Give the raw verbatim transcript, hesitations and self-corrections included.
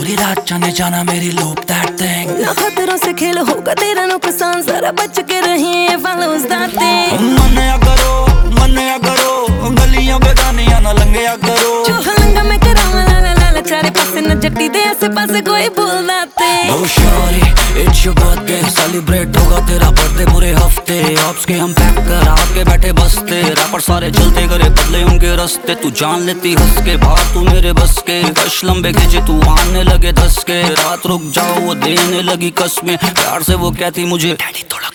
पूरी रात जाने जाना मेरी लूप दैट थिंग। ना खतरों से खेल होगा तेरा नुकसान, जरा बच के रहिए follows that thing। मनया करो मनया करो, गलियां बेगानियां ना लंघया करो। जो हलंगा मैं करावां ला ला ला ला, चारे पासे न जट्टी दे आसे पासे कोई बोलदा ते। Oh shawty, it's your birthday, celebrate होगा तेरा बर्थडे पूरे हफ्ते। ऑप्स के हम पैक करा के बैठे बसते, रैपर सारे चलते करे बदले उनके रास्ते। तू जान लेती हंस के बात तू मेरे बस के, कश लंबे खींचे तू आने लगे धस के। रात रुक जाओ वो देने लगी कसमें, प्यार से वो कहती मुझे डैडी थोड़ा